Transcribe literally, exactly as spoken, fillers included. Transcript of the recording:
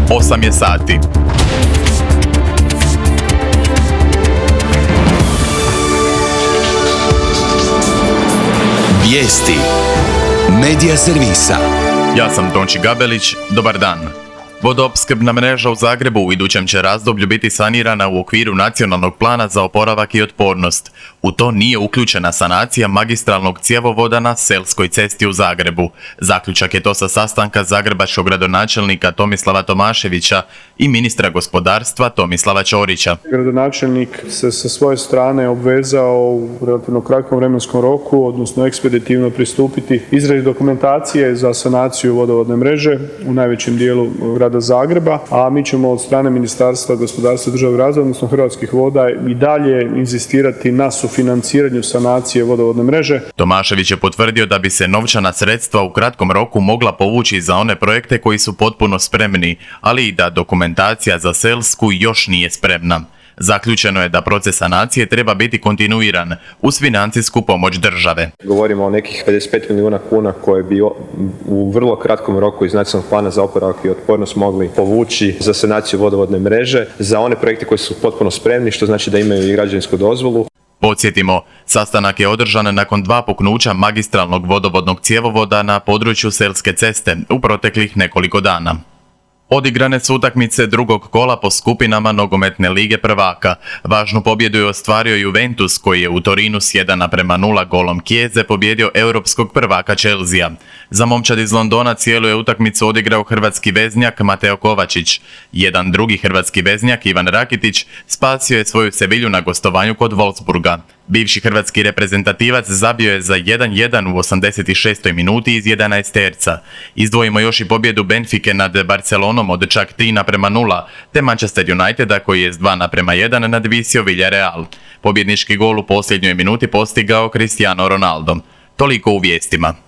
osam je sati. Vijesti Medija servisa. Ja sam Tonči Gabelić, dobar dan. Vodoopskrbna mreža u Zagrebu u idućem će razdoblju biti sanirana u okviru Nacionalnog plana za oporavak i otpornost. U to nije uključena sanacija magistralnog cjevovoda na Selskoj cesti u Zagrebu. Zaključak je to sa sastanka zagrebačkog gradonačelnika Tomislava Tomaševića i ministra gospodarstva Tomislava Ćorića. Gradonačelnik se sa svoje strane obvezao u relativno kratkom vremenskom roku, odnosno ekspeditivno pristupiti izradi dokumentacije za sanaciju vodovodne mreže u najvećem dijelu grada Zagreba, a mi ćemo od strane Ministarstva gospodarstva i državnog razvoja, odnosno Hrvatskih voda, i dalje inzistirati na sufinanciranju sanacije vodovodne mreže. Tomašević je potvrdio da bi se novčana sredstva u kratkom roku mogla povući za one projekte koji su potpuno spremni, ali i da dokumentacija za Selsku još nije spremna. Zaključeno je da proces sanacije treba biti kontinuiran uz financijsku pomoć države. Govorimo o nekih pedeset pet milijuna kuna koje bi u vrlo kratkom roku iz Nacionalnog plana za oporavak i otpornost mogli povući za sanaciju vodovodne mreže, za one projekte koji su potpuno spremni, što znači da imaju i građevinsku dozvolu. Podsjetimo, sastanak je održan nakon dva puknuća magistralnog vodovodnog cjevovoda na području Selske ceste u proteklih nekoliko dana. Odigrane su utakmice drugog kola po skupinama nogometne lige prvaka. Važnu pobjedu je ostvario Juventus koji je u Torinu s jedan naprema nula golom Chiese pobjedio europskog prvaka Chelsea. Za momčad iz Londona cijelu je utakmicu odigrao hrvatski veznjak Mateo Kovačić. Jedan drugi hrvatski veznjak Ivan Rakitić spasio je svoju Sevilju na gostovanju kod Wolfsburga. Bivši hrvatski reprezentativac zabio je za jedan jedan u osamdeset šestoj minuti iz jedanaest terca. Izdvojimo još i pobjedu Benfike nad Barcelonom od čak tri naprema nula, te Manchester Uniteda koji je s dva naprema jedan nadvisio Villarreal. Pobjednički gol u posljednjoj minuti postigao Cristiano Ronaldo. Toliko u vijestima.